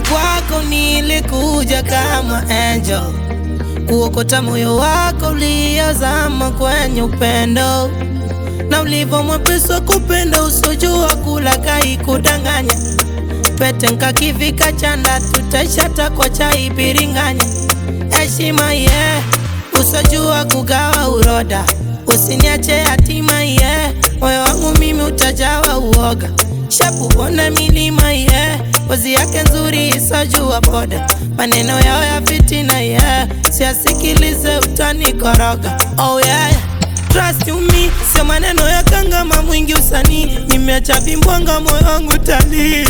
Mimi kwako nilikuja kama angel, kuokota moyo wako uliozama kwenye upendo, na ulivyo mwepesi wa kupenda usojua kula kai kudanganya. Pete nkakivika chanda tutaishata kwa chai biringanya. Heshima usojua kugawa uroda, usiniache yatima moyo wangu mimi utajawa uoga. Shapu wana milima wazi yake nzuri isojua poda, maneno yao ya fitina siyasikilize utanikoroga. Oh yeah, trust you me, sio maneno ya kangama mwingi usanii. Nimeacha bimbwanga moyo wangu tali.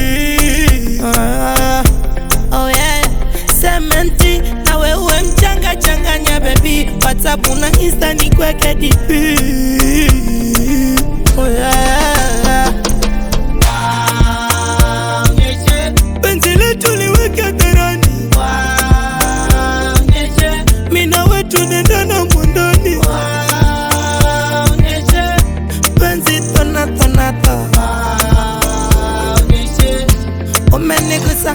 Oh yeah, sementi na wewe mchanga changanya baby. WhatsApp na Insta ni kweke DP. Oh yeah, penzi letu liweke dharani. Mina wetu nendana mwandani. Penzi tonatonata umenigusa.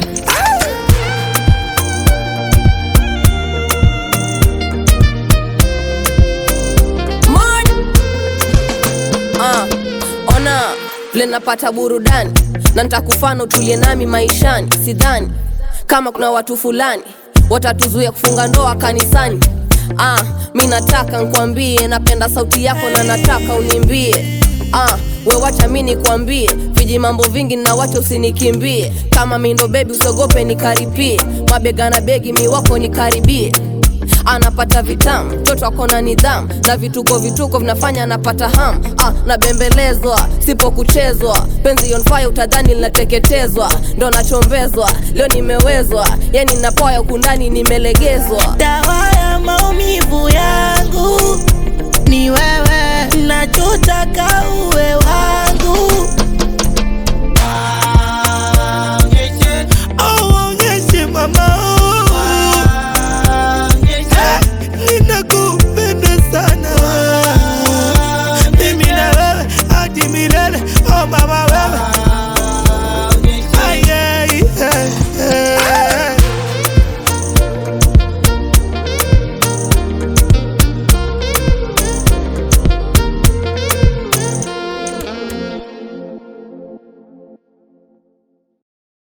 Ona vile napata burudani, na nitakufana utulie nami maishani. Sidhani kama kuna watu fulani watatuzuia kufunga ndoa kanisani. Mimi nataka nikwambie napenda sauti yako na nataka unimbie. We wacha mimi nikwambie viji mambo vingi na wacha usinikimbie. Kama mimi ndo baby usogope nikaribie, mabega na begi mi wako nikaribie. Anapata vitamu, mtoto akona nidhamu, na vituko vinafanya anapata hamu. Nabembelezwa, sipo kuchezwa, penzi on fire utadhani linateketezwa. Ndo nachombezwa, leo nimewezwa, yani napoya ukundani nimelegezwa. Dawa ya maumivu yangu ni wewe, nachotaka uwe wangu.